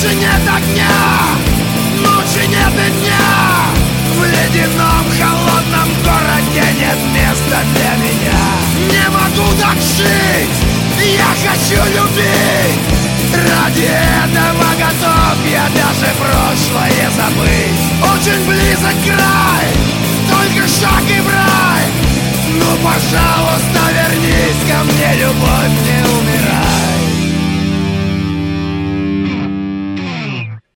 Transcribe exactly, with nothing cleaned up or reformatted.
Больше нет огня, ночи нет и дня. В ледяном холодном городе нет места для меня. Не могу так жить, я хочу любить. Ради этого готов я даже прошлое забыть. Очень близок край, только шаг и в рай. Ну, пожалуйста, вернись ко мне, любовь, не